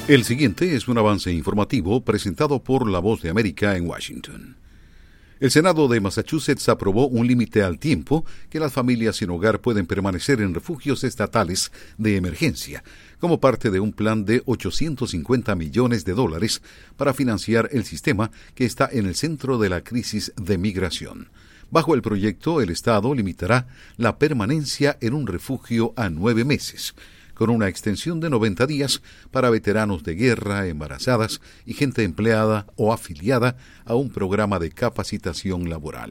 El siguiente es un avance informativo presentado por La Voz de América en Washington. El Senado de Massachusetts aprobó un límite al tiempo que las familias sin hogar pueden permanecer en refugios estatales de emergencia, como parte de un plan de $850 millones para financiar el sistema que está en el centro de la crisis de migración. Bajo el proyecto, el Estado limitará la permanencia en un refugio a 9 meses, con una extensión de 90 días para veteranos de guerra, embarazadas y gente empleada o afiliada a un programa de capacitación laboral.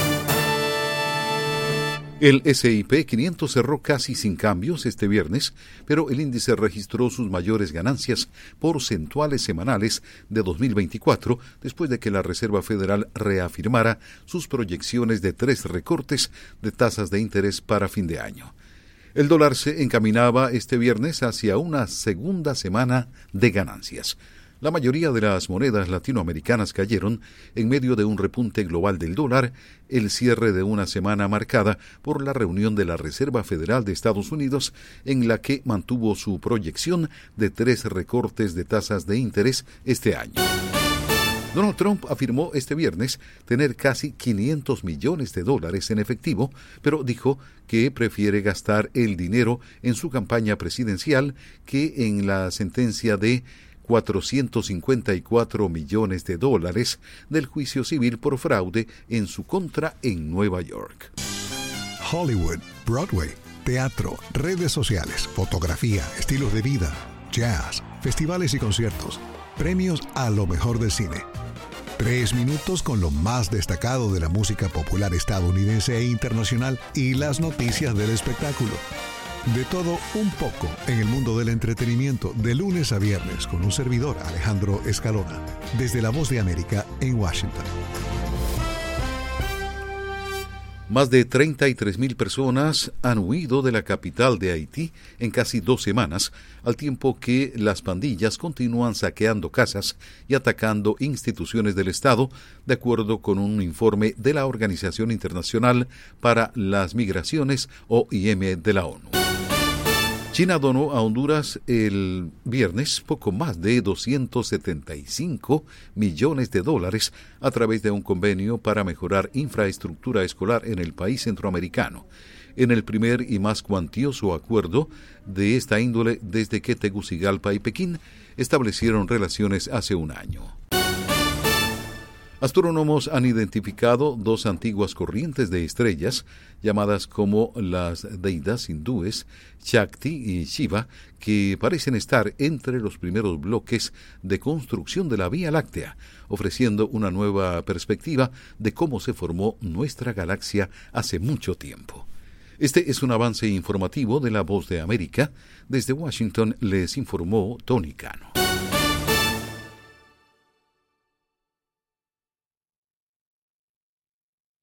El S&P 500 cerró casi sin cambios este viernes, pero el índice registró sus mayores ganancias porcentuales semanales de 2024 después de que la Reserva Federal reafirmara sus proyecciones de 3 recortes de tasas de interés para fin de año. El dólar se encaminaba este viernes hacia una segunda semana de ganancias. La mayoría de las monedas latinoamericanas cayeron en medio de un repunte global del dólar, el cierre de una semana marcada por la reunión de la Reserva Federal de Estados Unidos, en la que mantuvo su proyección de 3 recortes de tasas de interés este año. Donald Trump afirmó este viernes tener casi $500 millones en efectivo, pero dijo que prefiere gastar el dinero en su campaña presidencial que en la sentencia de $454 millones del juicio civil por fraude en su contra en Nueva York. Hollywood, Broadway, teatro, redes sociales, fotografía, estilos de vida, jazz, festivales y conciertos, premios a lo mejor del cine. 3 minutos con lo más destacado de la música popular estadounidense e internacional y las noticias del espectáculo. De todo un poco en el mundo del entretenimiento, de lunes a viernes, con un servidor, Alejandro Escalona, desde La Voz de América en Washington. Más de 33,000 personas han huido de la capital de Haití en casi 2 semanas, al tiempo que las pandillas continúan saqueando casas y atacando instituciones del Estado, de acuerdo con un informe de la Organización Internacional para las Migraciones, OIM, de la ONU. China donó a Honduras el viernes poco más de $275 millones a través de un convenio para mejorar infraestructura escolar en el país centroamericano, en el primer y más cuantioso acuerdo de esta índole desde que Tegucigalpa y Pekín establecieron relaciones hace un año. Astrónomos han identificado 2 antiguas corrientes de estrellas, llamadas como las deidades hindúes Shakti y Shiva, que parecen estar entre los primeros bloques de construcción de la Vía Láctea, ofreciendo una nueva perspectiva de cómo se formó nuestra galaxia hace mucho tiempo. Este es un avance informativo de La Voz de América. Desde Washington les informó Tony Cano.